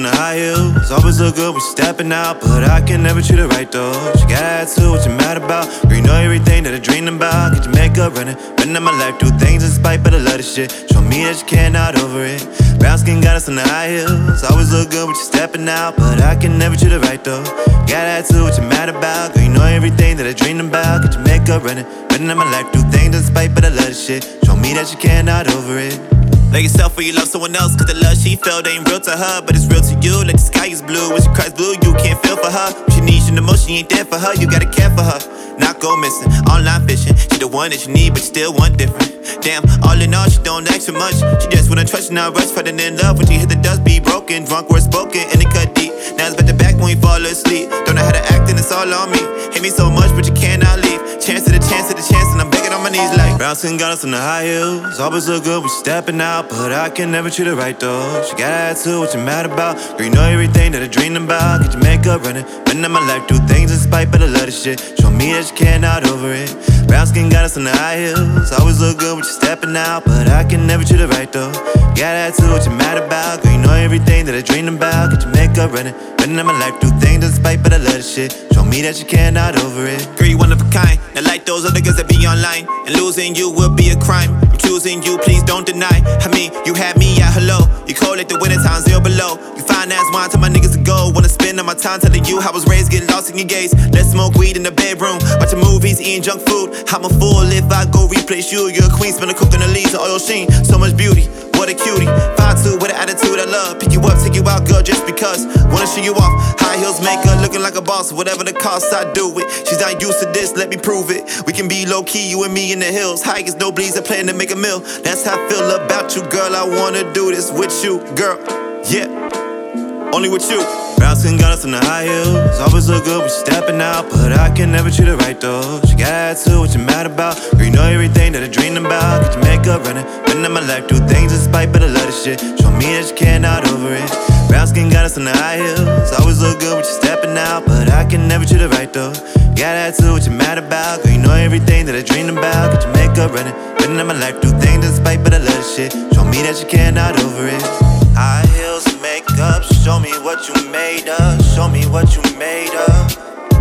on the high heels. Always look good when she's stepping out, but I can never treat her right though. She got attitude, what you mad about? Girl, you know everything that I dreamed about. Get your makeup running, running my life, do things in spite, but I love this shit. Show me that you cannot over it. Brown skin got us on the high heels. Always look good when she's stepping out, but I can never treat her right though. Got attitude, what you mad about? Girl, you know everything that I dreamed about. Get your makeup running, running my life, do things in spite, but I love this shit. Show me that you cannot over it. Love yourself when you love someone else, cause the love she felt ain't real to her, but it's real to you. Like the sky is blue, when she cries blue, you can't feel for her. When she needs you the most, she ain't there for her, you gotta care for her. Not go missing, online fishing. She the one that you need, but you still want different. Damn, all in all, she don't ask too much. She just wanna trust you, not rush, falling in love. When she hit the dust, be broken, drunk, words spoken, and it cut deep. Now it's back to back when we fall asleep. Don't know how to act, and it's all on me. Hate me so much, but you cannot leave. Chance to the chance to the chance, and I'm begging on my knees like brown skin got us on the high heels. Always look good when she's stepping out, but I can never treat her right though. She got attitude, what you mad about? Girl, you know everything that I dreamed about. Get your makeup running, running my life, do things in spite, but I love this shit. Show me that you cannot over it. Brown skin got us on the high heels. Always look good when she's stepping out, but I can never treat her right though. Got attitude, what you mad about? Girl, you know everything that I dreamed about. Get your makeup running, running my life, do things in spite, but I love this shit. Show me that you cannot over it. Girl, you one of a kind, not like those other girls that be online. And losing you will be a crime. I'm choosing you, please don't deny. I mean, you had me at hello. You cold like the winter time, 0 below. You fine as wine, tell my niggas to go. Wanna spend all my time telling you how I was raised, getting lost in your gaze. Let's smoke weed in the bedroom, watching movies, eating junk food. I'm a fool if I go replace you. You're a queen, spin a cook on the leaves, oil sheen. So much beauty, what a cutie. 5'2" with an attitude I love. Pick you up, take you out, girl, just because. Wanna show you off, high heels make her looking like a boss. Whatever the cost, I do it. She's not used to this, let me prove it. We can be low-key, you and me in the hills. Hikers, no bleeds, I plan to make a meal. That's how I feel about you, girl. I wanna do this with you, girl. Yeah, only with you. Brown skin got us on the high heels. Always look good when she's stepping out, but I can never treat her right though. She got attitude, what you mad about? Girl, you know everything that I dreamed about. Get your makeup running, running my life, do things in spite, but I love this shit. Show me that you cannot over it. Brown skin got us on the high heels. Always look good when she's stepping out, but I can never treat her right though. Got attitude, what you mad about? Girl, you know everything that I dreamed about. Get your makeup running, running my life, do things in spite, but I love this shit. Show me that you cannot over it. High heels and makeup, show me what you made of. Show me what you made of.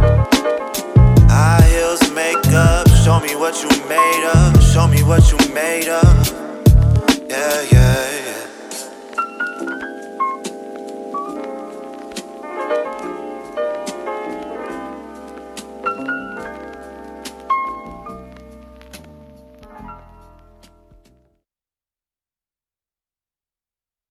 High heels and makeup, show me what you made of. Show me what you made of. Yeah, yeah.